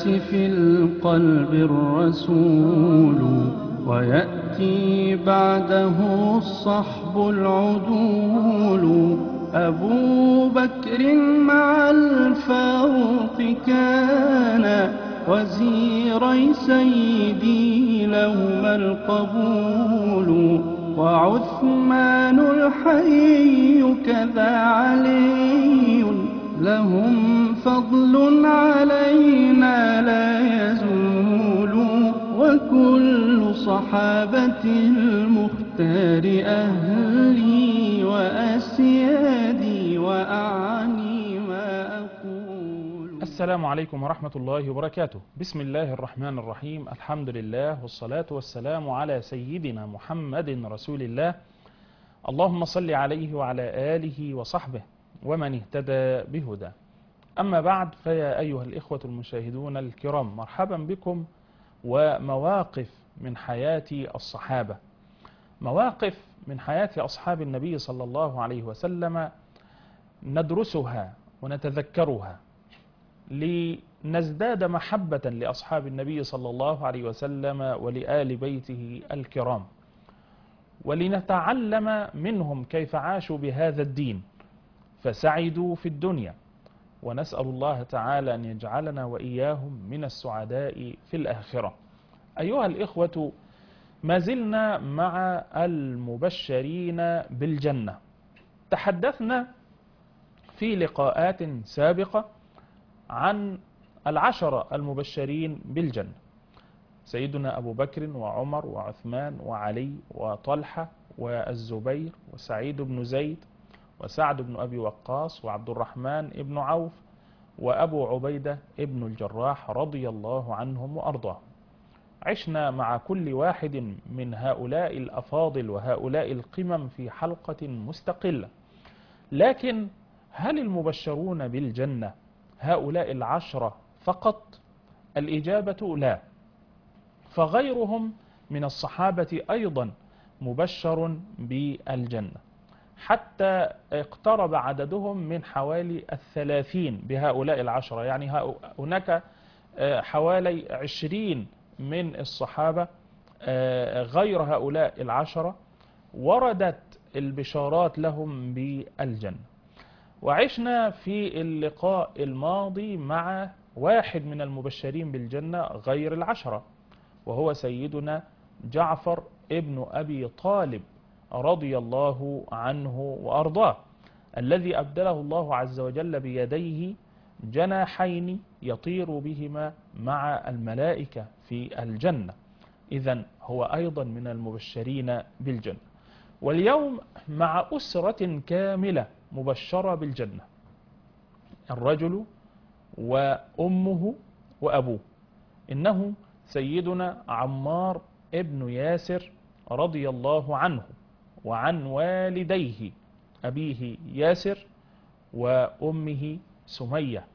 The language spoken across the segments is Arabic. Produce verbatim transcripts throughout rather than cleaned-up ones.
الإحساس في القلب الرسول، ويأتي بعده الصحب العدول. أبو بكر مع الفاروق كان وزيري سيدي لهما القبول، وعثمان الحي كذا علي لهم فضل علينا لا يزول. وكل صحابة المختار أهلي وأسيادي وأعني ما أقول. السلام عليكم ورحمة الله وبركاته. بسم الله الرحمن الرحيم. الحمد لله والصلاة والسلام على سيدنا محمد رسول الله. اللهم صل عليه وعلى آله وصحبه ومن اهتدى بهدى. أما بعد، فيا أيها الإخوة المشاهدون الكرام، مرحبا بكم ومواقف من حياة الصحابة، مواقف من حياة أصحاب النبي صلى الله عليه وسلم ندرسها ونتذكرها لنزداد محبة لأصحاب النبي صلى الله عليه وسلم ولآل بيته الكرام، ولنتعلم منهم كيف عاشوا بهذا الدين فسعدوا في الدنيا، ونسأل الله تعالى أن يجعلنا وإياهم من السعداء في الآخرة. أيها الإخوة، ما زلنا مع المبشرين بالجنة. تحدثنا في لقاءات سابقة عن العشرة المبشرين بالجنة: سيدنا أبو بكر وعمر وعثمان وعلي وطلحة والزبير وسعيد بن زيد وسعد بن أبي وقاص وعبد الرحمن بن عوف وأبو عبيدة بن الجراح رضي الله عنهم وأرضاهم. عشنا مع كل واحد من هؤلاء الأفاضل وهؤلاء القمم في حلقة مستقلة، لكن هل المبشرون بالجنة هؤلاء العشرة فقط؟ الإجابة لا، فغيرهم من الصحابة أيضا مبشر بالجنة، حتى اقترب عددهم من حوالي الثلاثين بهؤلاء العشرة. يعني هناك حوالي عشرين من الصحابة غير هؤلاء العشرة وردت البشارات لهم بالجنة. وعشنا في اللقاء الماضي مع واحد من المبشرين بالجنة غير العشرة، وهو سيدنا جعفر ابن أبي طالب رضي الله عنه وأرضاه، الذي أبدله الله عز وجل بيديه جناحين يطير بهما مع الملائكة في الجنة. إذن هو أيضا من المبشرين بالجنة. واليوم مع أسرة كاملة مبشرة بالجنة: الرجل وأمه وأبوه. إنه سيدنا عمار ابن ياسر رضي الله عنه وعن والديه، أبيه ياسر وأمه سمية.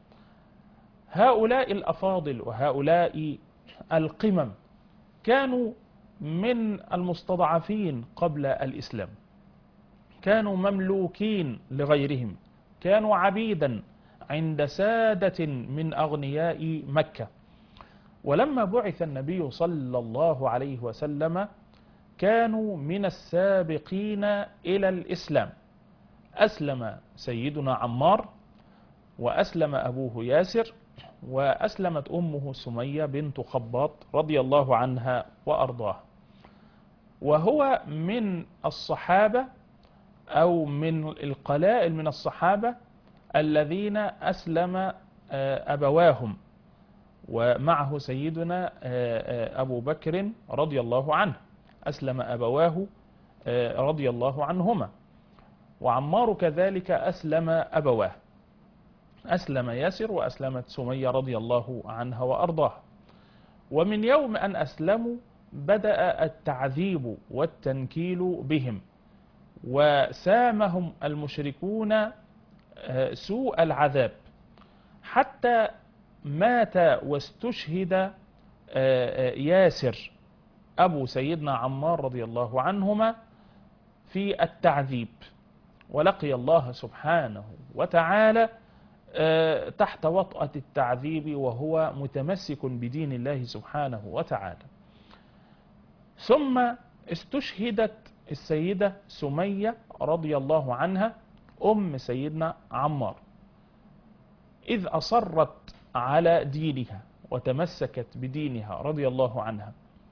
هؤلاء الأفاضل وهؤلاء القمم كانوا من المستضعفين قبل الإسلام، كانوا مملوكين لغيرهم، كانوا عبيدا عند سادة من أغنياء مكة. ولما بعث النبي صلى الله عليه وسلم كانوا من السابقين إلى الإسلام. أسلم سيدنا عمار، وأسلم أبوه ياسر، وأسلمت أمه سمية بنت خباط رضي الله عنها وأرضاها. وهو من الصحابة أو من القلائل من الصحابة الذين أسلم أبواهم، ومعه سيدنا أبو بكر رضي الله عنه أسلم أبواه رضي الله عنهما، وعمار كذلك أسلم أبواه، أسلم ياسر وأسلمت سمية رضي الله عنها وأرضاها. ومن يوم أن أسلموا بدأ التعذيب والتنكيل بهم، وسامهم المشركون سوء العذاب، حتى مات واستشهد ياسر أبو سيدنا عمار رضي الله عنهما في التعذيب، ولقي الله سبحانه وتعالى تحت وطأة التعذيب وهو متمسك بدين الله سبحانه وتعالى. ثم استشهدت السيدة سمية رضي الله عنها أم سيدنا عمار، إذ أصرت على دينها وتمسكت بدينها رضي الله عنها،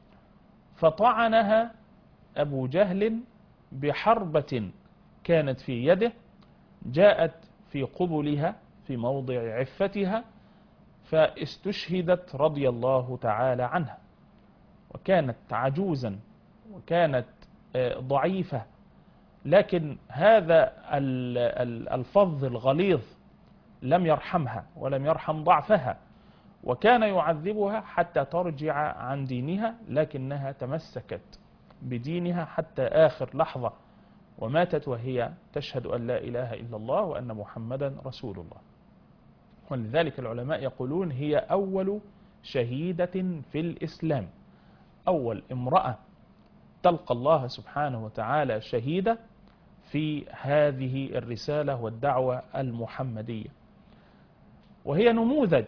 فطعنها أبو جهل بحربة كانت في يده جاءت في قبلها في موضع عفتها، فاستشهدت رضي الله تعالى عنها، وكانت عجوزا وكانت ضعيفة، لكن هذا الفظ الغليظ لم يرحمها ولم يرحم ضعفها، وكان يعذبها حتى ترجع عن دينها، لكنها تمسكت بدينها حتى آخر لحظة، وماتت وهي تشهد أن لا إله إلا الله وأن محمدا رسول الله. ولذلك العلماء يقولون هي أول شهيدة في الإسلام، أول امرأة تلقى الله سبحانه وتعالى شهيدة في هذه الرسالة والدعوة المحمدية، وهي نموذج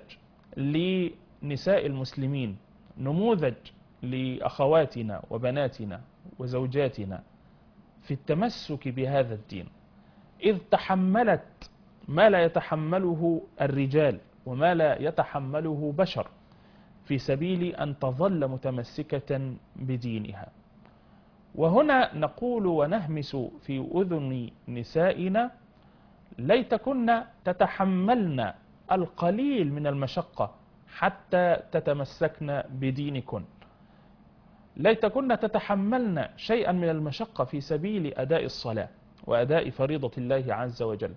لنساء المسلمين، نموذج لأخواتنا وبناتنا وزوجاتنا في التمسك بهذا الدين، إذ تحملت ما لا يتحمله الرجال وما لا يتحمله بشر في سبيل أن تظل متمسكة بدينها. وهنا نقول ونهمس في أذن نسائنا: ليتكن تتحملن القليل من المشقة حتى تتمسكن بدينكن، ليتكن تتحملن شيئا من المشقة في سبيل أداء الصلاة وأداء فريضة الله عز وجل،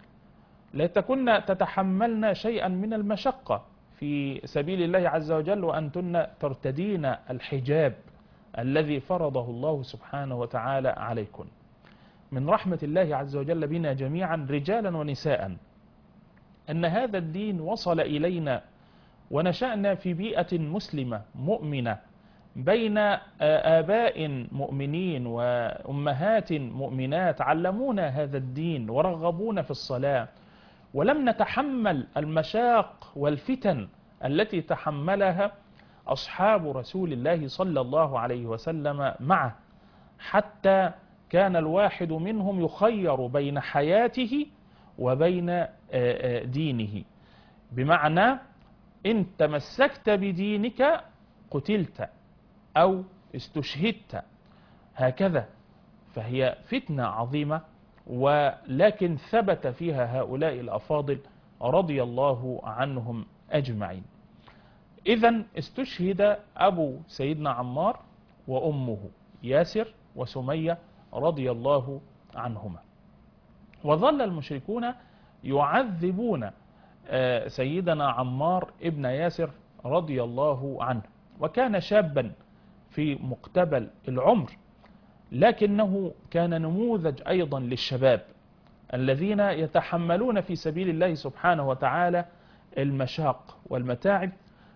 ليتكن تتحملن شيئا من المشقة في سبيل الله عز وجل وأنتن ترتدين الحجاب الذي فرضه الله سبحانه وتعالى عليكم. من رحمة الله عز وجل بنا جميعا رجالا ونساء أن هذا الدين وصل إلينا ونشأنا في بيئة مسلمة مؤمنة بين آباء مؤمنين وأمهات مؤمنات علمونا هذا الدين ورغبونا في الصلاة، ولم نتحمل المشاق والفتن التي تحملها أصحاب رسول الله صلى الله عليه وسلم معه، حتى كان الواحد منهم يخير بين حياته وبين دينه، بمعنى إن تمسكت بدينك قتلت أو استشهدت، هكذا. فهي فتنة عظيمة، ولكن ثبت فيها هؤلاء الأفاضل رضي الله عنهم أجمعين. إذن استشهد أبو سيدنا عمار وأمه ياسر وسمية رضي الله عنهما، وظل المشركون يعذبون سيدنا عمار ابن ياسر رضي الله عنه، وكان شابا في مقتبل العمر، لكنه كان نموذج أيضا للشباب الذين يتحملون في سبيل الله سبحانه وتعالى المشاق والمتاعب.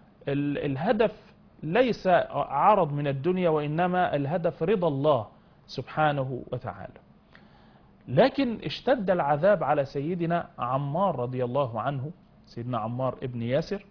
الهدف ليس عرض من الدنيا، وإنما الهدف رضا الله سبحانه وتعالى. لكن اشتد العذاب على سيدنا عمار رضي الله عنه، سيدنا عمار ابن ياسر،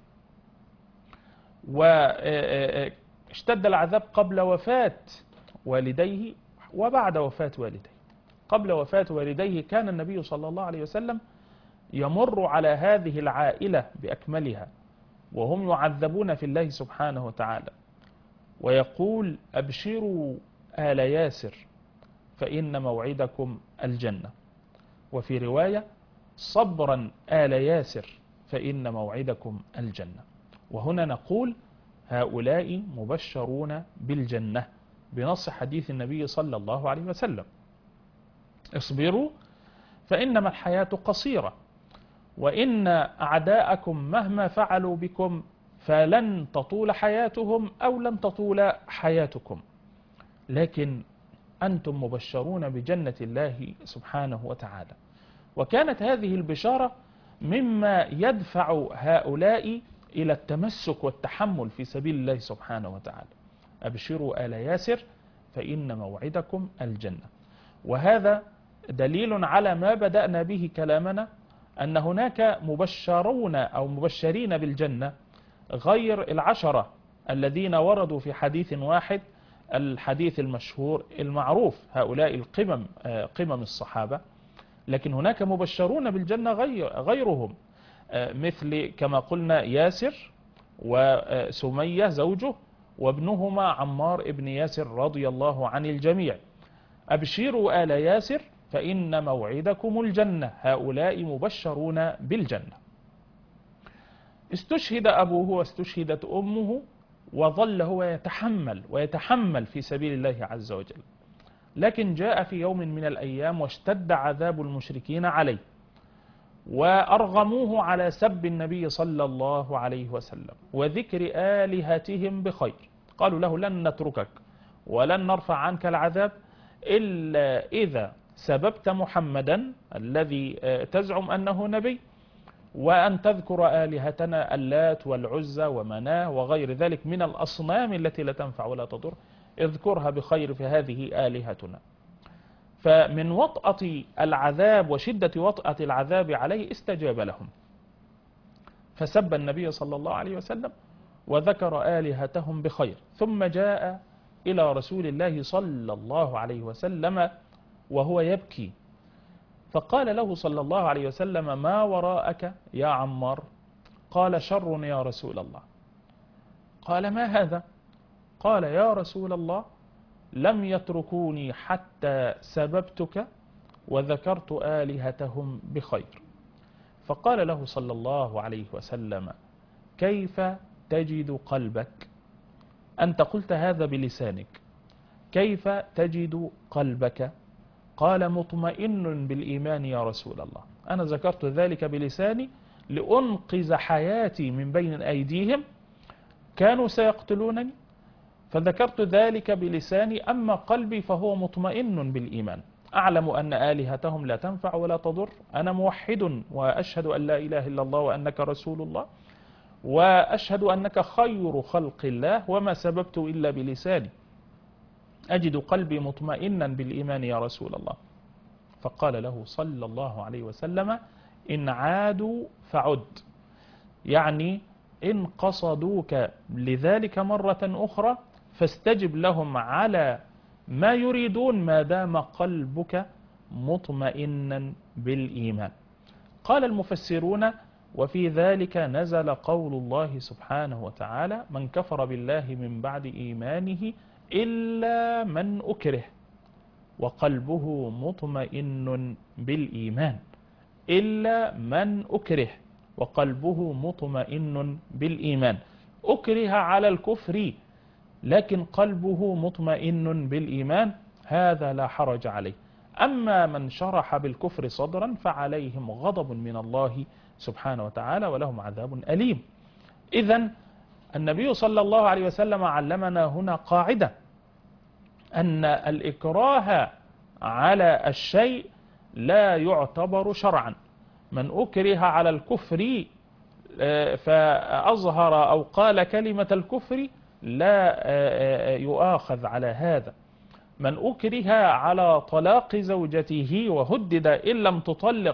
واشتد العذاب قبل وفاة والديه وبعد وفاة والديه. قبل وفاة والديه كان النبي صلى الله عليه وسلم يمر على هذه العائلة بأكملها وهم يعذبون في الله سبحانه وتعالى، ويقول: أبشروا آل ياسر فإن موعدكم الجنة، وفي رواية: صبرا آل ياسر فإن موعدكم الجنة. وهنا نقول هؤلاء مبشرون بالجنة بنص حديث النبي صلى الله عليه وسلم: اصبروا فإنما الحياة قصيرة، وإن أعداءكم مهما فعلوا بكم فلن تطول حياتهم أو لن تطول حياتكم، لكن أنتم مبشرون بجنة الله سبحانه وتعالى. وكانت هذه البشارة مما يدفع هؤلاء إلى التمسك والتحمل في سبيل الله سبحانه وتعالى: أبشروا آل ياسر فإن موعدكم الجنة. وهذا دليل على ما بدأنا به كلامنا، أن هناك مبشرون أو مبشرين بالجنة غير العشرة الذين وردوا في حديث واحد، الحديث المشهور المعروف، هؤلاء القمم قمم الصحابة. لكن هناك مبشرون بالجنة غير غيرهم، مثل كما قلنا ياسر وسمية زوجه وابنهما عمار ابن ياسر رضي الله عن الجميع. أبشروا آل ياسر فإن موعدكم الجنة، هؤلاء مبشرون بالجنة. استشهد أبوه واستشهدت أمه، وظل هو يتحمل ويتحمل في سبيل الله عز وجل. لكن جاء في يوم من الأيام واشتد عذاب المشركين عليه، وأرغموه على سب النبي صلى الله عليه وسلم وذكر آلهتهم بخير. قالوا له لن نتركك ولن نرفع عنك العذاب إلا إذا سببت محمدا الذي تزعم أنه نبي، وأن تذكر آلهتنا اللات والعزى ومناه وغير ذلك من الأصنام التي لا تنفع ولا تضر، اذكرها بخير في هذه آلهتنا. فمن وطأة العذاب وشدة وطأة العذاب عليه استجاب لهم، فسب النبي صلى الله عليه وسلم وذكر آلهتهم بخير، ثم جاء إلى رسول الله صلى الله عليه وسلم وهو يبكي، فقال له صلى الله عليه وسلم ما وراءك يا عمار؟ قال شر يا رسول الله. قال ما هذا؟ قال يا رسول الله لم يتركوني حتى سببتك وذكرت آلهتهم بخير. فقال له صلى الله عليه وسلم كيف تجد قلبك؟ أنت قلت هذا بلسانك، كيف تجد قلبك؟ قال مطمئن بالإيمان يا رسول الله، أنا ذكرت ذلك بلساني لأنقذ حياتي من بين أيديهم، كانوا سيقتلونني فذكرت ذلك بلساني، أما قلبي فهو مطمئن بالإيمان، أعلم أن آلهتهم لا تنفع ولا تضر، أنا موحد وأشهد أن لا إله إلا الله وأنك رسول الله، وأشهد أنك خير خلق الله، وما سببت إلا بلساني، أجد قلبي مطمئنا بالإيمان يا رسول الله. فقال له صلى الله عليه وسلم إن عادوا فعد، يعني إن قصدوك لذلك مرة أخرى فاستجب لهم على ما يريدون ما دام قلبك مطمئنا بالإيمان. قال المفسرون وفي ذلك نزل قول الله سبحانه وتعالى من كفر بالله من بعد إيمانه إلا من أكره وقلبه مطمئن بالإيمان، إلا من أكره وقلبه مطمئن بالإيمان، أكره على الكفر لكن قلبه مطمئن بالإيمان، هذا لا حرج عليه. أما من شرح بالكفر صدرا فعليهم غضب من الله سبحانه وتعالى ولهم عذاب أليم. إذن النبي صلى الله عليه وسلم علمنا هنا قاعدة، أن الإكراه على الشيء لا يعتبر شرعا. من أكره على الكفر فأظهر أو قال كلمة الكفر لا يؤاخذ على هذا. من أكره على طلاق زوجته وهدد إن لم تطلق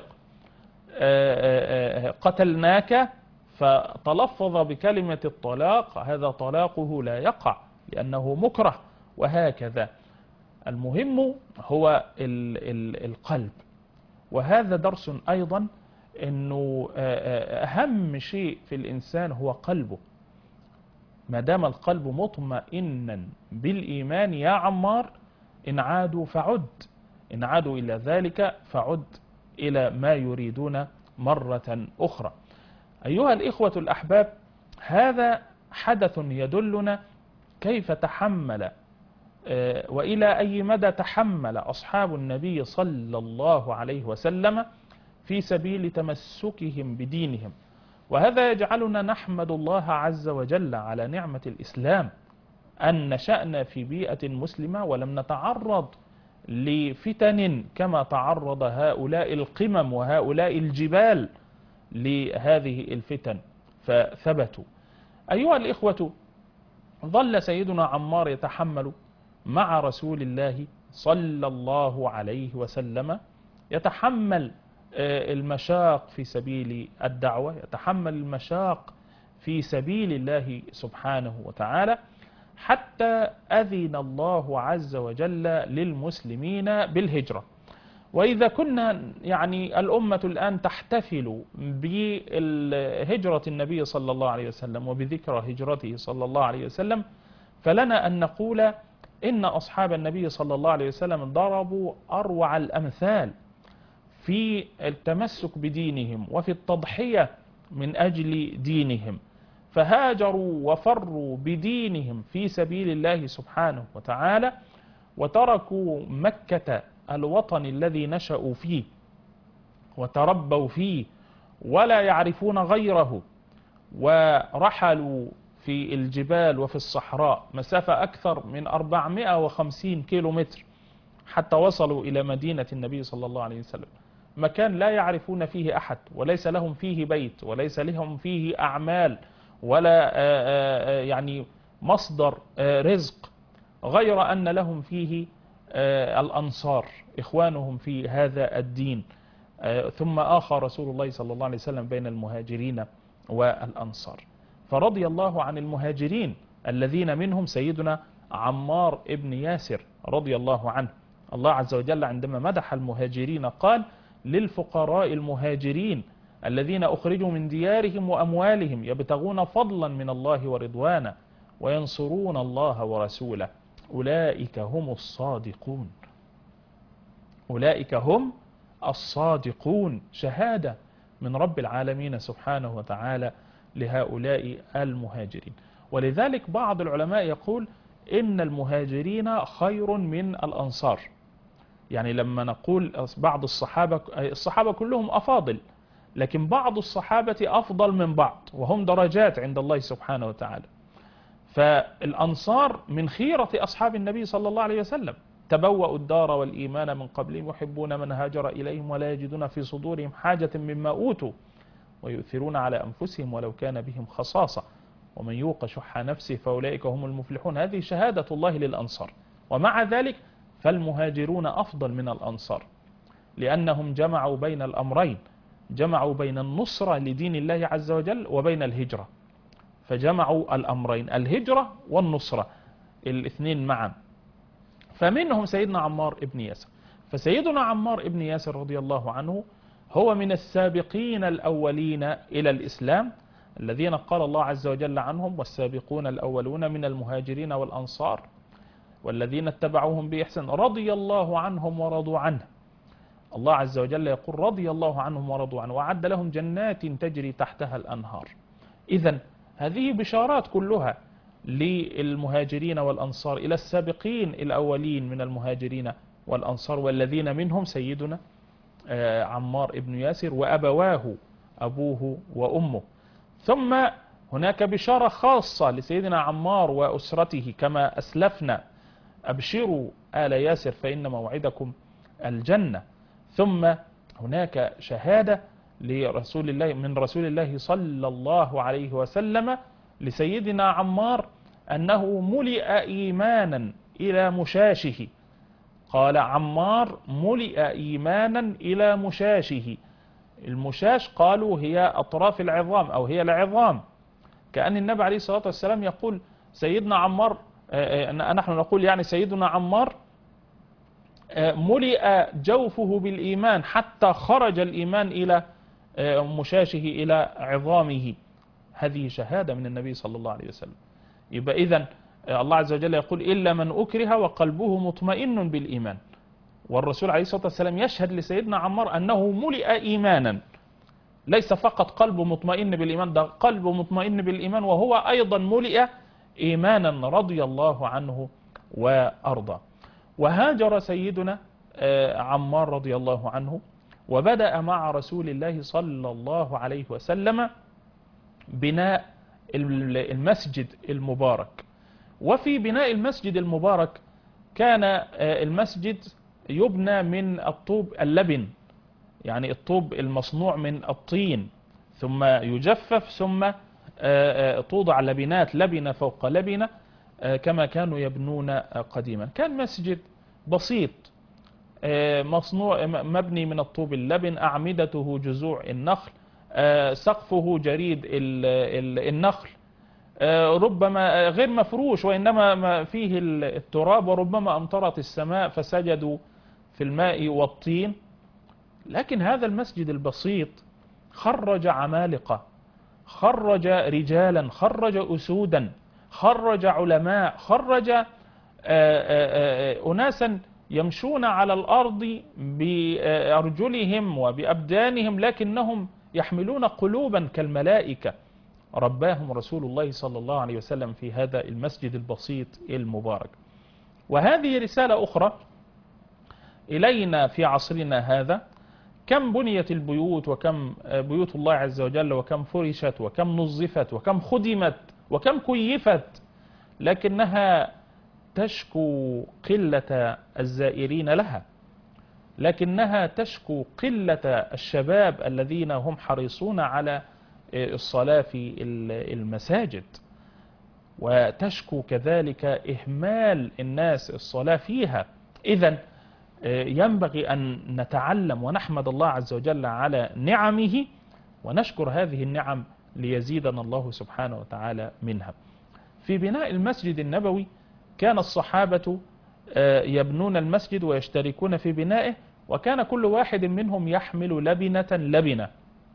قتلناك فتلفظ بكلمة الطلاق، هذا طلاقه لا يقع لأنه مكره، وهكذا. المهم هو القلب، وهذا درس أيضا أنه أهم شيء في الإنسان هو قلبه. ما دام القلب مطمئنا بالإيمان يا عمار إن عادوا فعد، إن عادوا إلى ذلك فعد إلى ما يريدون مرة أخرى. أيها الإخوة الأحباب، هذا حدث يدلنا كيف تحمل وإلى أي مدى تحمل أصحاب النبي صلى الله عليه وسلم في سبيل تمسكهم بدينهم. وهذا يجعلنا نحمد الله عز وجل على نعمة الإسلام، أن نشأنا في بيئة مسلمة ولم نتعرض لفتن كما تعرض هؤلاء القمم وهؤلاء الجبال لهذه الفتن فثبتوا. أيها الإخوة، ظل سيدنا عمار يتحمل مع رسول الله صلى الله عليه وسلم، يتحمل المشاق في سبيل الدعوة، يتحمل المشاق في سبيل الله سبحانه وتعالى، حتى أذن الله عز وجل للمسلمين بالهجرة. وإذا كنا يعني الأمة الآن تحتفل بهجرة النبي صلى الله عليه وسلم وبذكرى هجرته صلى الله عليه وسلم، فلنا أن نقول إن أصحاب النبي صلى الله عليه وسلم ضربوا أروع الأمثال في التمسك بدينهم وفي التضحية من أجل دينهم، فهاجروا وفروا بدينهم في سبيل الله سبحانه وتعالى، وتركوا مكة الوطن الذي نشأوا فيه وتربوا فيه ولا يعرفون غيره، ورحلوا في الجبال وفي الصحراء مسافة أكثر من أربعمائة وخمسين كيلو متر حتى وصلوا إلى مدينة النبي صلى الله عليه وسلم، مكان لا يعرفون فيه أحد، وليس لهم فيه بيت، وليس لهم فيه أعمال، ولا يعني مصدر رزق، غير أن لهم فيه الأنصار إخوانهم في هذا الدين. ثم آخى رسول الله صلى الله عليه وسلم بين المهاجرين والأنصار، فرضي الله عن المهاجرين الذين منهم سيدنا عمار ابن ياسر رضي الله عنه. الله عز وجل عندما مدح المهاجرين قال: للفقراء المهاجرين الذين أخرجوا من ديارهم وأموالهم يبتغون فضلا من الله ورضوانا وينصرون الله ورسوله أولئك هم الصادقون. أولئك هم الصادقون، شهادة من رب العالمين سبحانه وتعالى لهؤلاء المهاجرين. ولذلك بعض العلماء يقول إن المهاجرين خير من الأنصار. يعني لما نقول بعض الصحابة، الصحابة كلهم أفاضل، لكن بعض الصحابة أفضل من بعض، وهم درجات عند الله سبحانه وتعالى. فالأنصار من خيرة أصحاب النبي صلى الله عليه وسلم، تبوأوا الدار والإيمان من قبلهم يحبون من هاجر إليهم ولا يجدون في صدورهم حاجة مما أوتوا ويؤثرون على أنفسهم ولو كان بهم خصاصة ومن يوق شح نفسه فأولئك هم المفلحون. هذه شهادة الله للأنصار. ومع ذلك فالمهاجرون أفضل من الأنصار، لأنهم جمعوا بين الأمرين، جمعوا بين النصرة لدين الله عز وجل وبين الهجرة، فجمعوا الأمرين، الهجرة والنصرة الاثنين معا. فمنهم سيدنا عمار ابن ياسر. فسيدنا عمار ابن ياسر رضي الله عنه هو من السابقين الأولين إلى الإسلام الذين قال الله عز وجل عنهم: والسابقون الأولون من المهاجرين والأنصار والذين اتبعوهم بإحسان رضي الله عنهم ورضوا عنه. الله عز وجل يقول: رضي الله عنهم ورضوا عنه وأعد لهم جنات تجري تحتها الأنهار. إذن هذه بشارات كلها للمهاجرين والأنصار إلى السابقين الأولين من المهاجرين والأنصار، والذين منهم سيدنا عمار ابن ياسر وأبواه أبوه وأمه. ثم هناك بشارة خاصة لسيدنا عمار وأسرته كما أسلفنا: أبشروا آل ياسر فإن موعدكم الجنة. ثم هناك شهادة لرسول الله من رسول الله صلى الله عليه وسلم لسيدنا عمار أنه ملئ إيمانا إلى مشاشه. قال عمار: ملئ إيمانا إلى مشاشه. المشاش قالوا هي أطراف العظام أو هي العظام، كأن النبي عليه الصلاة والسلام يقول سيدنا عمار، نحن نقول يعني سيدنا عمار ملئ جوفه بالإيمان حتى خرج الإيمان إلى مشاشه إلى عظامه. هذه شهادة من النبي صلى الله عليه وسلم. يبقى إذن الله عز وجل يقول: إلا من أكره وقلبه مطمئن بالإيمان. والرسول عليه الصلاة والسلام يشهد لسيدنا عمار أنه ملئ إيمانا، ليس فقط قلبه مطمئن بالإيمان، ده قلبه مطمئن بالإيمان وهو أيضا ملئ إيمانا رضي الله عنه وأرضى. وهاجر سيدنا عمار رضي الله عنه وبدأ مع رسول الله صلى الله عليه وسلم بناء المسجد المبارك. وفي بناء المسجد المبارك كان المسجد يبنى من الطوب اللبن، يعني الطوب المصنوع من الطين، ثم يجفف ثم توضع لبنات لبنة فوق لبنة كما كانوا يبنون قديما. كان مسجد بسيط مصنوع مبني من الطوب اللبن، أعمدته جذوع النخل، سقفه جريد النخل، ربما غير مفروش وإنما فيه التراب، وربما أمطرت السماء فسجدوا في الماء والطين. لكن هذا المسجد البسيط خرج عمالقة، خرج رجالا، خرج أسودا، خرج علماء، خرج أناسا يمشون على الأرض بأرجلهم وبأبدانهم لكنهم يحملون قلوبا كالملائكة. رباهم رسول الله صلى الله عليه وسلم في هذا المسجد البسيط المبارك. وهذه رسالة أخرى إلينا في عصرنا هذا. كم بنيت البيوت، وكم بيوت الله عز وجل، وكم فرشت، وكم نظفت، وكم خدمت، وكم كيفت، لكنها تشكو قلة الزائرين لها، لكنها تشكو قلة الشباب الذين هم حريصون على الصلاة في المساجد، وتشكو كذلك إهمال الناس الصلاة فيها. إذن ينبغي أن نتعلم ونحمد الله عز وجل على نعمه، ونشكر هذه النعم ليزيدنا الله سبحانه وتعالى منها. في بناء المسجد النبوي كان الصحابة يبنون المسجد ويشتركون في بنائه، وكان كل واحد منهم يحمل لبنة لبنة.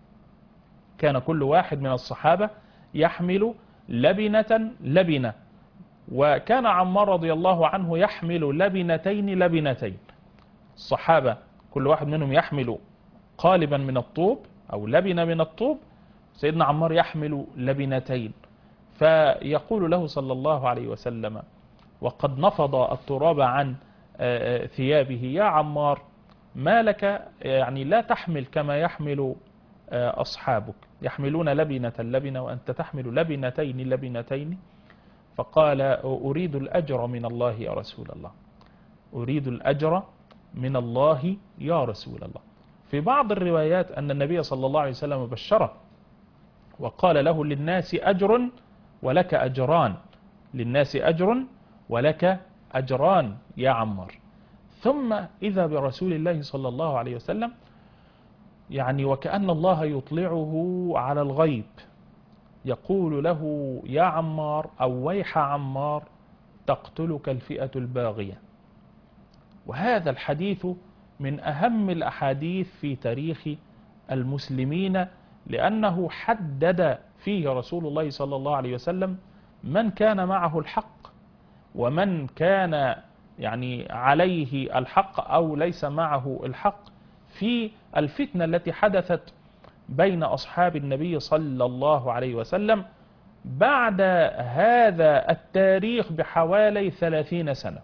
كان كل واحد من الصحابة يحمل لبنة لبنة، وكان عمار رضي الله عنه يحمل لبنتين لبنتين. الصحابة كل واحد منهم يحمل قالبا من الطوب أو لبنة من الطوب، سيدنا عمار يحمل لبنتين. فيقول له صلى الله عليه وسلم وقد نفض التراب عن ثيابه: يا عمار، ما لك يعني لا تحمل كما يحمل أصحابك، يحملون لبنة لبنة وأنت تحمل لبنتين لبنتين. فقال: أريد الأجر من الله يا رسول الله، أريد الأجر من الله يا رسول الله. في بعض الروايات أن النبي صلى الله عليه وسلم بشره وقال له: للناس أجر ولك أجران، للناس أجر ولك أجران يا عمار. ثم إذا برسول الله صلى الله عليه وسلم يعني وكأن الله يطلعه على الغيب، يقول له: يا عمار، أو ويح عمار، تقتلك الفئة الباغية. وهذا الحديث من أهم الأحاديث في تاريخ المسلمين، لأنه حدد فيه رسول الله صلى الله عليه وسلم من كان معه الحق ومن كان يعني عليه الحق أو ليس معه الحق في الفتنة التي حدثت بين أصحاب النبي صلى الله عليه وسلم بعد هذا التاريخ بحوالي ثلاثين سنة.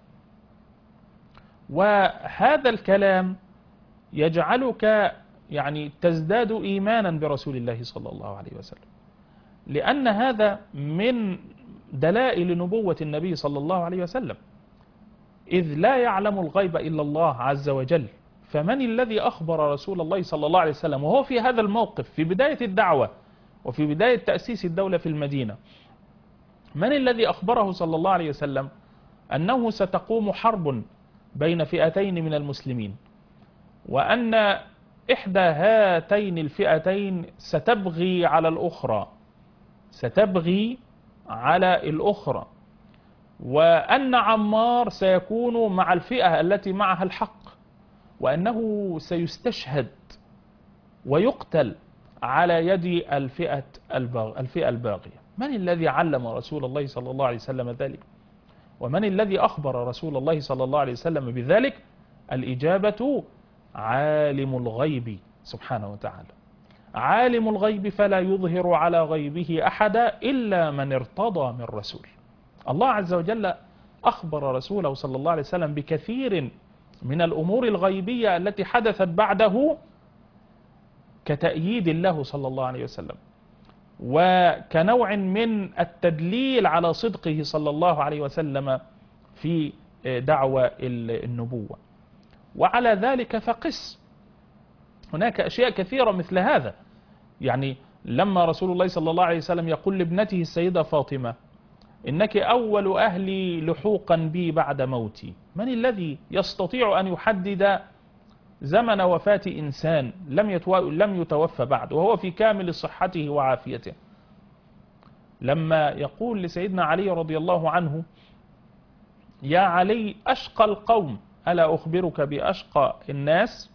وهذا الكلام يجعلك يعني تزداد إيمانا برسول الله صلى الله عليه وسلم، لأن هذا من دلائل نبوة النبي صلى الله عليه وسلم، إذ لا يعلم الغيب إلا الله عز وجل. فمن الذي أخبر رسول الله صلى الله عليه وسلم وهو في هذا الموقف في بداية الدعوة وفي بداية تأسيس الدولة في المدينة؟ من الذي أخبره صلى الله عليه وسلم أنه ستقوم حرب بين فئتين من المسلمين، وأن إحدى هاتين الفئتين ستبغي على الأخرى، ستبغي على الأخرى، وأن عمار سيكون مع الفئة التي معها الحق، وأنه سيستشهد ويقتل على يد الفئة الفئة الباغية؟ من الذي علم رسول الله صلى الله عليه وسلم ذلك؟ ومن الذي أخبر رسول الله صلى الله عليه وسلم بذلك؟ الإجابة: عالم الغيب سبحانه وتعالى. عالم الغيب فلا يظهر على غيبه أحدا إلا من ارتضى من رسول. الله عز وجل أخبر رسوله صلى الله عليه وسلم بكثير من الأمور الغيبية التي حدثت بعده كتأييد له صلى الله عليه وسلم، وكنوع من التدليل على صدقه صلى الله عليه وسلم في دعوة النبوة. وعلى ذلك فقس، هناك أشياء كثيرة مثل هذا. يعني لما رسول الله صلى الله عليه وسلم يقول لابنته السيدة فاطمة: إنك أول أهلي لحوقا بي بعد موتي، من الذي يستطيع أن يحدد زمن وفاة إنسان لم لم يتوفى بعد وهو في كامل صحته وعافيته، لما يقول لسيدنا علي رضي الله عنه: يا علي أشقى القوم ألا أخبرك بأشقى الناس؟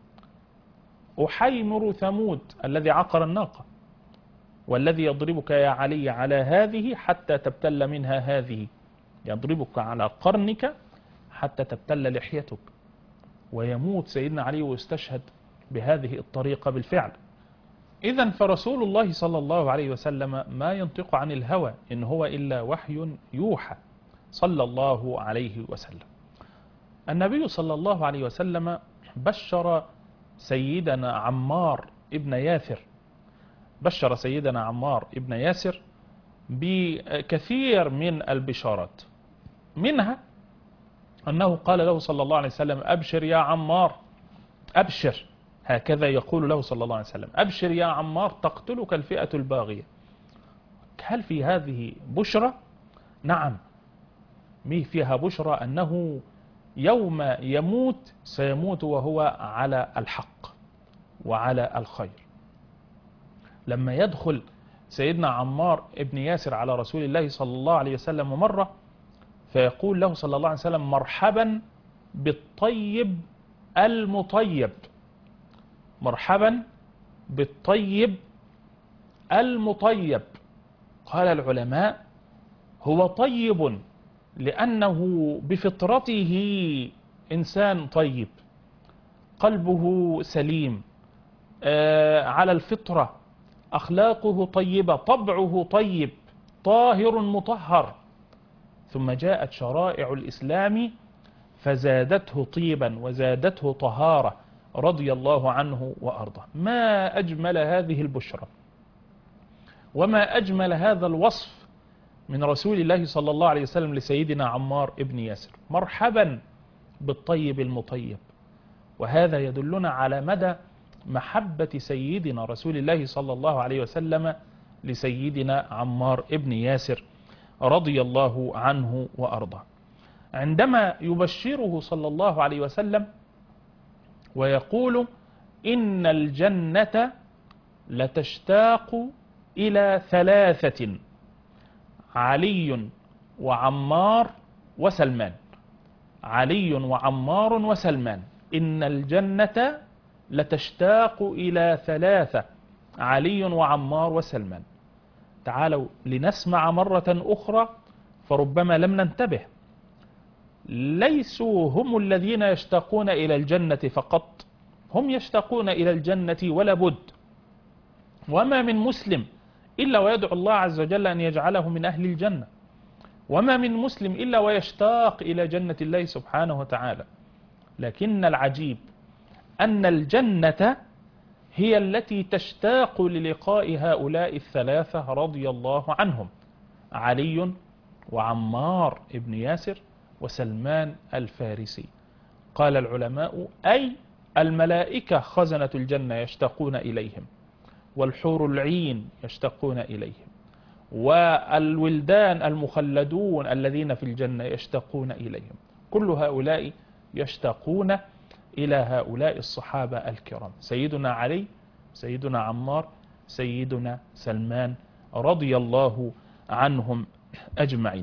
أحيمر ثمود الذي عقر الناقة، والذي يضربك يا علي على هذه حتى تبتل منها هذه، يضربك على قرنك حتى تبتل لحيتك. ويموت سيدنا علي ويستشهد بهذه الطريقة بالفعل. إذن فرسول الله صلى الله عليه وسلم ما ينطق عن الهوى، إن هو إلا وحي يوحى صلى الله عليه وسلم. النبي صلى الله عليه وسلم بشر سيدنا عمار ابن ياسر بشر سيدنا عمار ابن ياسر بكثير من البشارات، منها أنه قال له صلى الله عليه وسلم: أبشر يا عمار، أبشر، هكذا يقول له صلى الله عليه وسلم: أبشر يا عمار تقتلك الفئة الباغية. هل في هذه بشرى؟ نعم، فيها بشرى أنه يوم يموت سيموت وهو على الحق وعلى الخير. لما يدخل سيدنا عمار ابن ياسر على رسول الله صلى الله عليه وسلم مرة، فيقول له صلى الله عليه وسلم: مرحبا بالطيب المطيب، مرحبا بالطيب المطيب. قال العلماء: هو طيب لأنه بفطرته إنسان طيب، قلبه سليم، آه على الفطرة، أخلاقه طيبة، طبعه طيب، طاهر مطهر. ثم جاءت شرائع الإسلام فزادته طيبا وزادته طهارة رضي الله عنه وأرضاه. ما أجمل هذه البشرى وما أجمل هذا الوصف من رسول الله صلى الله عليه وسلم لسيدنا عمار ابن ياسر: مرحبا بالطيب المطيب. وهذا يدلنا على مدى محبة سيدنا رسول الله صلى الله عليه وسلم لسيدنا عمار ابن ياسر رضي الله عنه وأرضاه. عندما يبشره صلى الله عليه وسلم ويقول: إن الجنة لتشتاق إلى ثلاثة: علي وعمار وسلمان، علي وعمار وسلمان. إن الجنة لتشتاق إلى ثلاثة: علي وعمار وسلمان. تعالوا لنسمع مرة أخرى فربما لم ننتبه. ليسوا هم الذين يشتاقون إلى الجنة فقط، هم يشتاقون إلى الجنة ولا بد. وما من مسلم إلا ويدعو الله عز وجل أن يجعله من أهل الجنة، وما من مسلم إلا ويشتاق إلى جنة الله سبحانه وتعالى. لكن العجيب أن الجنة هي التي تشتاق للقاء هؤلاء الثلاثة رضي الله عنهم: علي وعمار ابن ياسر وسلمان الفارسي. قال العلماء: أي الملائكة خزنة الجنة يشتاقون إليهم، والحور العين يشتاقون إليهم، والولدان المخلدون الذين في الجنة يشتاقون إليهم. كل هؤلاء يشتاقون إلى هؤلاء الصحابة الكرام: سيدنا علي، سيدنا عمار، سيدنا سلمان رضي الله عنهم أجمعين.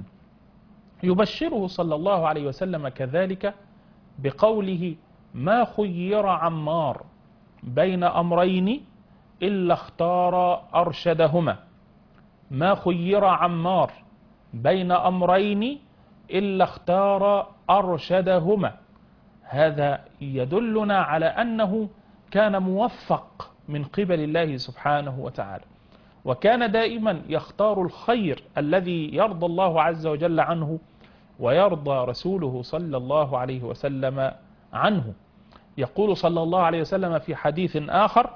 يبشره صلى الله عليه وسلم كذلك بقوله: ما خير عمار بين أمرين إلا اختار أرشدهما، ما خير عمار بين أمرين إلا اختار أرشدهما. هذا يدلنا على أنه كان موفق من قبل الله سبحانه وتعالى، وكان دائما يختار الخير الذي يرضى الله عز وجل عنه ويرضى رسوله صلى الله عليه وسلم عنه. يقول صلى الله عليه وسلم في حديث آخر: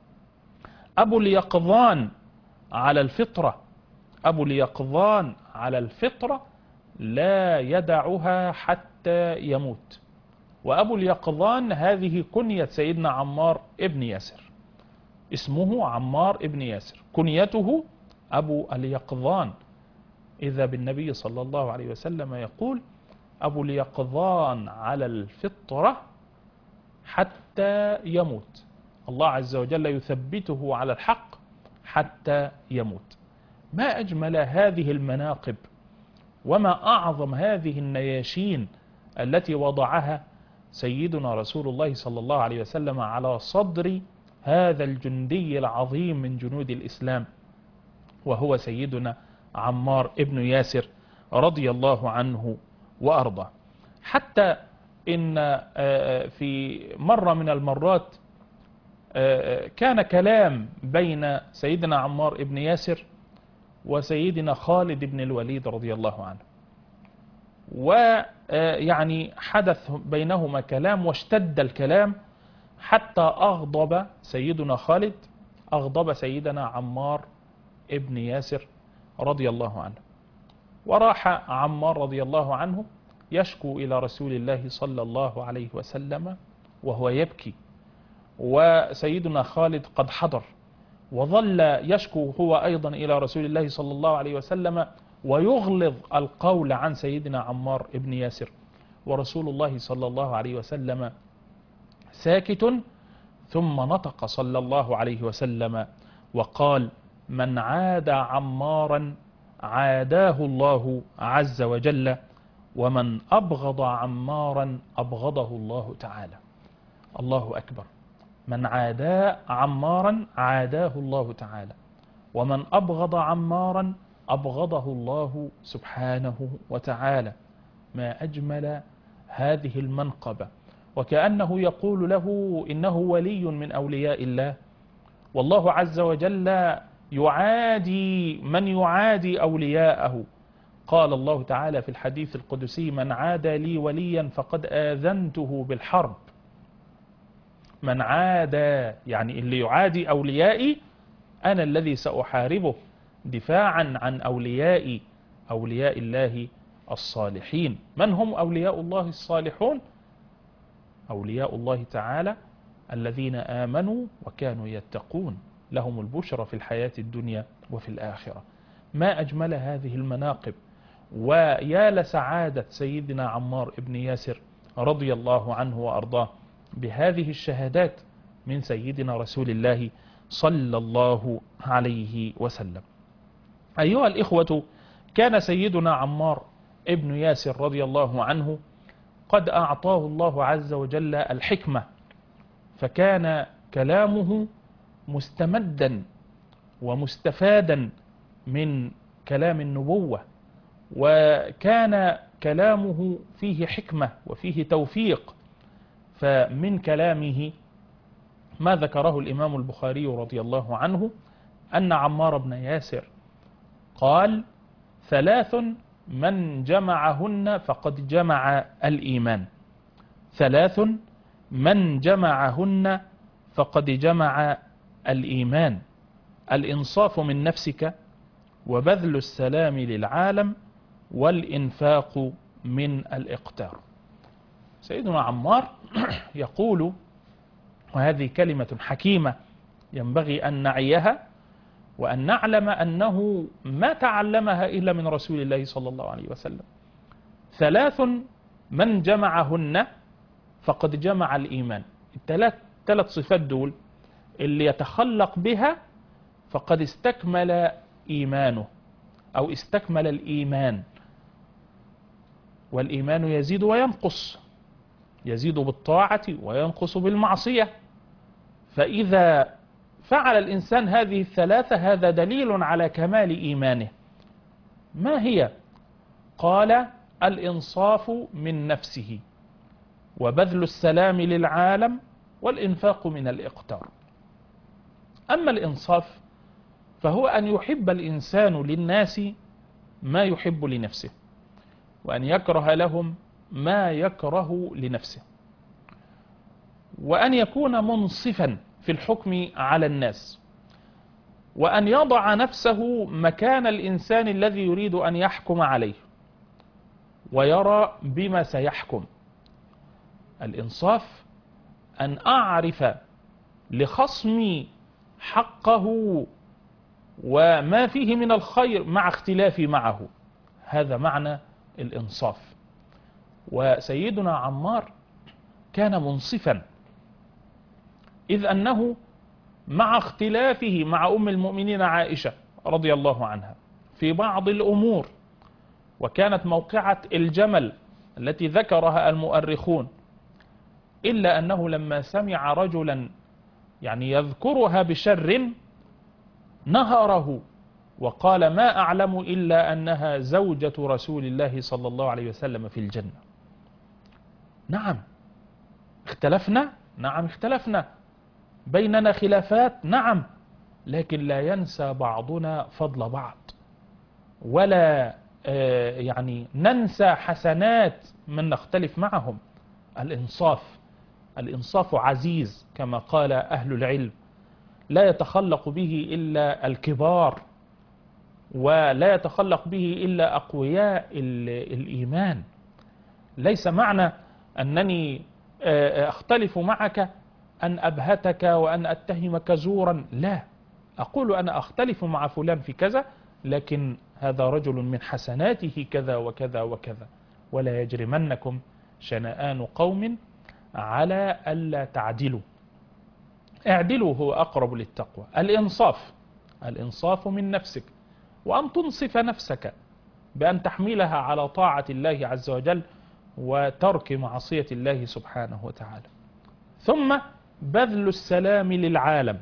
أبو اليقظان على الفطرة، أبو اليقظان على الفطرة لا يدعها حتى يموت. وأبو اليقظان هذه كنية سيدنا عمار ابن ياسر، اسمه عمار ابن ياسر، كنيته أبو اليقظان. إذا بالنبي صلى الله عليه وسلم يقول: أبو اليقظان على الفطرة حتى يموت. الله عز وجل يثبته على الحق حتى يموت. ما أجمل هذه المناقب وما أعظم هذه النياشين التي وضعها سيدنا رسول الله صلى الله عليه وسلم على صدر هذا الجندي العظيم من جنود الإسلام، وهو سيدنا عمار ابن ياسر رضي الله عنه وأرضاه. حتى إن في مرة من المرات كان كلام بين سيدنا عمار ابن ياسر وسيدنا خالد بن الوليد رضي الله عنه، ويعني حدث بينهما كلام واشتد الكلام حتى أغضب سيدنا خالد أغضب سيدنا عمار ابن ياسر رضي الله عنه، وراح عمار رضي الله عنه يشكو إلى رسول الله صلى الله عليه وسلم وهو يبكي، وسيدنا خالد قد حضر، وظل يشكو هو أيضا إلى رسول الله صلى الله عليه وسلم ويغلظ القول عن سيدنا عمار ابن ياسر، ورسول الله صلى الله عليه وسلم ساكت. ثم نطق صلى الله عليه وسلم وقال: من عاد عمارا عاداه الله عز وجل، ومن أبغض عمارا أبغضه الله تعالى. الله أكبر. من عادى عمارا عاداه الله تعالى، ومن أبغض عمارا أبغضه الله سبحانه وتعالى. ما أجمل هذه المنقبة، وكأنه يقول له إنه ولي من أولياء الله، والله عز وجل يعادي من يعادي أولياءه. قال الله تعالى في الحديث القدسي: من عادى لي وليا فقد آذنته بالحرب. من عادى يعني اللي يعادي أوليائي أنا الذي سأحاربه دفاعا عن أوليائي، أولياء الله الصالحين. من هم أولياء الله الصالحون؟ أولياء الله تعالى الذين آمنوا وكانوا يتقون، لهم البشرى في الحياة الدنيا وفي الآخرة. ما أجمل هذه المناقب، ويا لسعادة سيدنا عمار ابن ياسر رضي الله عنه وأرضاه بهذه الشهادات من سيدنا رسول الله صلى الله عليه وسلم. أيها الإخوة، كان سيدنا عمار ابن ياسر رضي الله عنه قد أعطاه الله عز وجل الحكمة، فكان كلامه مستمدا ومستفادا من كلام النبوة، وكان كلامه فيه حكمة وفيه توفيق. فمن كلامه ما ذكره الإمام البخاري رضي الله عنه أن عمار بن ياسر قال: ثلاث من جمعهن فقد جمع الإيمان. ثلاث من جمعهن فقد جمع الإيمان: الإنصاف من نفسك، وبذل السلام للعالم، والإنفاق من الإقتار. سيدنا عمار يقول، وهذه كلمة حكيمة ينبغي أن نعيها وأن نعلم أنه ما تعلمها إلا من رسول الله صلى الله عليه وسلم: ثلاث من جمعهن فقد جمع الإيمان. الثلاث ثلاث صفات دول اللي يتخلق بها فقد استكمل إيمانه أو استكمل الإيمان. والإيمان يزيد وينقص، يزيد بالطاعة وينقص بالمعصية. فإذا فعل الإنسان هذه الثلاثة هذا دليل على كمال إيمانه. ما هي؟ قال: الإنصاف من نفسه، وبذل السلام للعالم، والإنفاق من الإقتار. أما الإنصاف فهو أن يحب الإنسان للناس ما يحب لنفسه، وأن يكره لهم ما يكره لنفسه، وأن يكون منصفا في الحكم على الناس، وأن يضع نفسه مكان الإنسان الذي يريد أن يحكم عليه ويرى بما سيحكم. الإنصاف أن أعرف لخصمي حقه وما فيه من الخير مع اختلافي معه. هذا معنى الإنصاف. وسيدنا عمار كان منصفا إذ أنه مع اختلافه مع أم المؤمنين عائشة رضي الله عنها في بعض الأمور، وكانت موقعة الجمل التي ذكرها المؤرخون، إلا أنه لما سمع رجلا يعني يذكرها بشر نهره وقال ما أعلم إلا أنها زوجة رسول الله صلى الله عليه وسلم في الجنة. نعم اختلفنا، نعم اختلفنا، بيننا خلافات، نعم، لكن لا ينسى بعضنا فضل بعض، ولا يعني ننسى حسنات من نختلف معهم. الإنصاف، الإنصاف عزيز كما قال أهل العلم، لا يتخلق به إلا الكبار، ولا يتخلق به إلا أقوياء الإيمان. ليس معنى أنني أختلف معك أن أبهتك وأن أتهمك زورا، لا، أقول أنا أختلف مع فلان في كذا، لكن هذا رجل من حسناته كذا وكذا وكذا. ولا يجرمنكم شنآن قوم على ألا تعدلوا، اعدلوا هو أقرب للتقوى. الإنصاف، الإنصاف من نفسك، وأن تنصف نفسك بأن تحملها على طاعة الله عز وجل وترك معصية الله سبحانه وتعالى. ثم بذل السلام للعالم،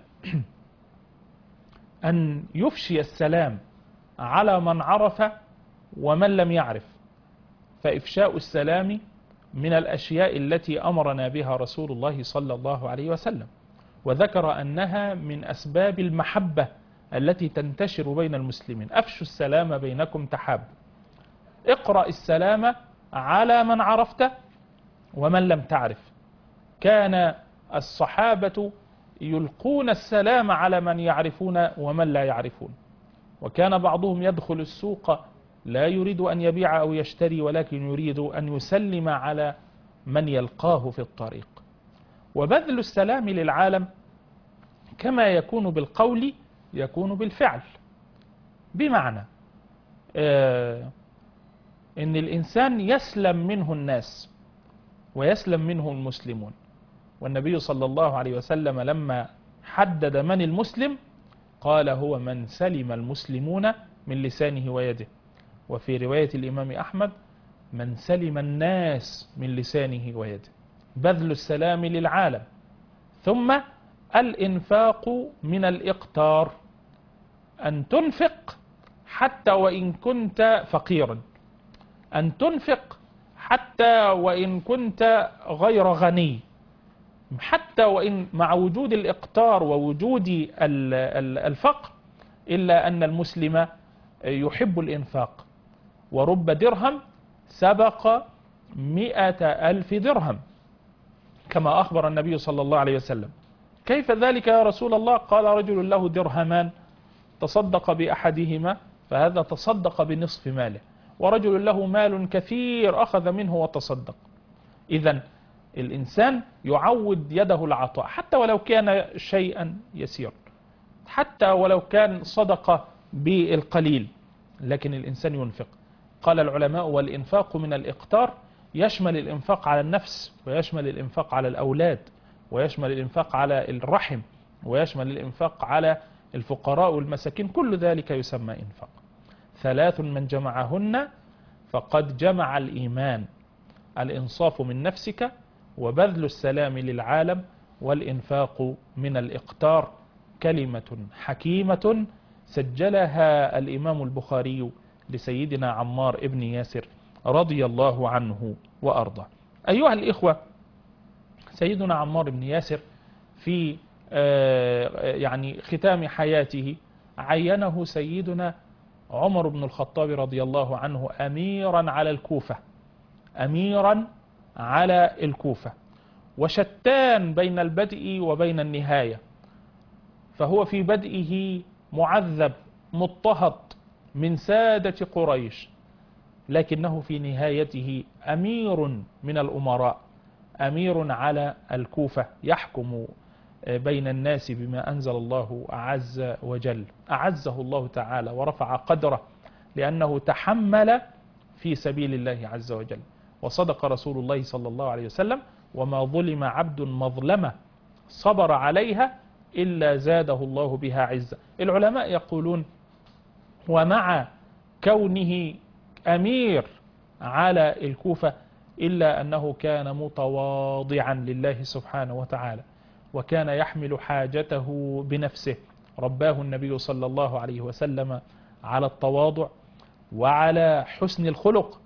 أن يفشي السلام على من عرف ومن لم يعرف، فإفشاء السلام من الأشياء التي أمرنا بها رسول الله صلى الله عليه وسلم، وذكر أنها من أسباب المحبة التي تنتشر بين المسلمين. أفشوا السلام بينكم تحاب، اقرأ السلام على من عرفت ومن لم تعرف. كان الصحابة يلقون السلام على من يعرفون ومن لا يعرفون، وكان بعضهم يدخل السوق لا يريد أن يبيع أو يشتري، ولكن يريد أن يسلم على من يلقاه في الطريق. وبذل السلام للعالم كما يكون بالقول يكون بالفعل، بمعنى آه إن الإنسان يسلم منه الناس ويسلم منه المسلمون. والنبي صلى الله عليه وسلم لما حدد من المسلم قال هو من سلم المسلمون من لسانه ويده، وفي رواية الإمام أحمد من سلم الناس من لسانه ويده. بذل السلام للعالم. ثم الإنفاق من الإقتار، أن تنفق حتى وإن كنت فقيرا، أن تنفق حتى وإن كنت غير غني، حتى وإن مع وجود الإقتار ووجود الفقر، إلا أن المسلم يحب الإنفاق. ورب درهم سبق مئة ألف درهم كما أخبر النبي صلى الله عليه وسلم. كيف ذلك يا رسول الله؟ قال رجل له درهمان تصدق بأحدهما فهذا تصدق بنصف ماله، ورجل له مال كثير أخذ منه وتصدق. إذن الإنسان يعود يده العطاء حتى ولو كان شيئا يسير، حتى ولو كان صدقة بالقليل، لكن الإنسان ينفق. قال العلماء والإنفاق من الإقتار يشمل الإنفاق على النفس، ويشمل الإنفاق على الأولاد، ويشمل الإنفاق على الرحم، ويشمل الإنفاق على الفقراء والمساكين، كل ذلك يسمى إنفاق. ثلاث من جمعهن فقد جمع الإيمان: الإنصاف من نفسك، وبذل السلام للعالم، والإنفاق من الإقتار. كلمة حكيمة سجلها الإمام البخاري لسيدنا عمار ابن ياسر رضي الله عنه وأرضاه. أيها الإخوة، سيدنا عمار بن ياسر في يعني ختام حياته عينه سيدنا عمر بن الخطاب رضي الله عنه أميرا على الكوفة، أميرا على الكوفة، وشتان بين البدء وبين النهاية. فهو في بدئه معذب مضطهد من سادة قريش، لكنه في نهايته أمير من الأمراء، أمير على الكوفة يحكم بين الناس بما أنزل الله عز وجل. أعزه الله تعالى ورفع قدره لأنه تحمل في سبيل الله عز وجل. وصدق رسول الله صلى الله عليه وسلم: وما ظلم عبد مظلمة صبر عليها إلا زاده الله بها عزة. العلماء يقولون ومع كونه أمير على الكوفة إلا أنه كان متواضعا لله سبحانه وتعالى، وكان يحمل حاجته بنفسه. رباه النبي صلى الله عليه وسلم على التواضع وعلى حسن الخلق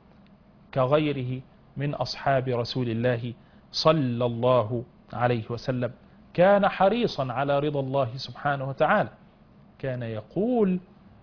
كغيره من أصحاب رسول الله صلى الله عليه وسلم. كان حريصا على رضا الله سبحانه وتعالى، كان يقول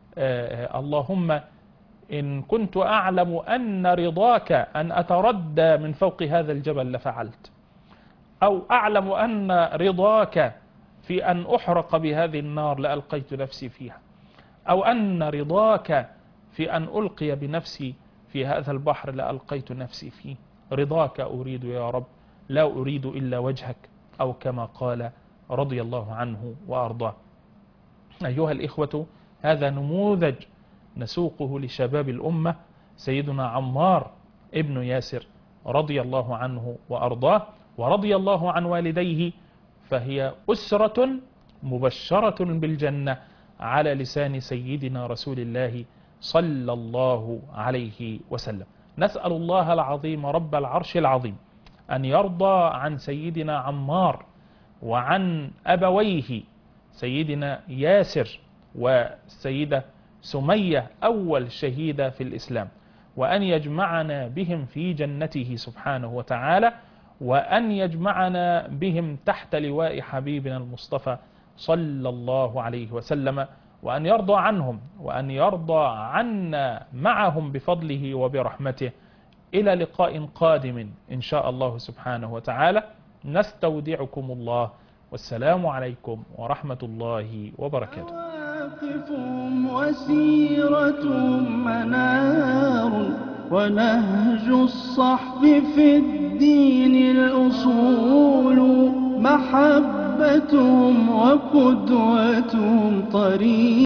آه اللهم إن كنت أعلم أن رضاك أن أتردى من فوق هذا الجبل لفعلت، أو أعلم أن رضاك في أن أحرق بهذه النار لألقيت نفسي فيها، أو أن رضاك في أن ألقي بنفسي في هذا البحر لألقيت نفسي فيه. رضاك أريد يا رب، لا أريد إلا وجهك، أو كما قال رضي الله عنه وأرضاه. أيها الإخوة، هذا نموذج نسوقه لشباب الأمة، سيدنا عمار ابن ياسر رضي الله عنه وأرضاه، ورضي الله عن والديه، فهي أسرة مبشرة بالجنة على لسان سيدنا رسول الله صلى الله عليه وسلم. نسأل الله العظيم رب العرش العظيم أن يرضى عن سيدنا عمار وعن أبويه سيدنا ياسر والسيدة سمية أول شهيدة في الإسلام، وأن يجمعنا بهم في جنته سبحانه وتعالى، وأن يجمعنا بهم تحت لواء حبيبنا المصطفى صلى الله عليه وسلم، وأن يرضى عنهم وأن يرضى عنا معهم بفضله وبرحمته. إلى لقاء قادم إن شاء الله سبحانه وتعالى، نستودعكم الله، والسلام عليكم ورحمة الله وبركاته. مواقفهم وسيرة منار، ونهج الصحب في الدين الأصول، محبتهم وقدوتهم طريق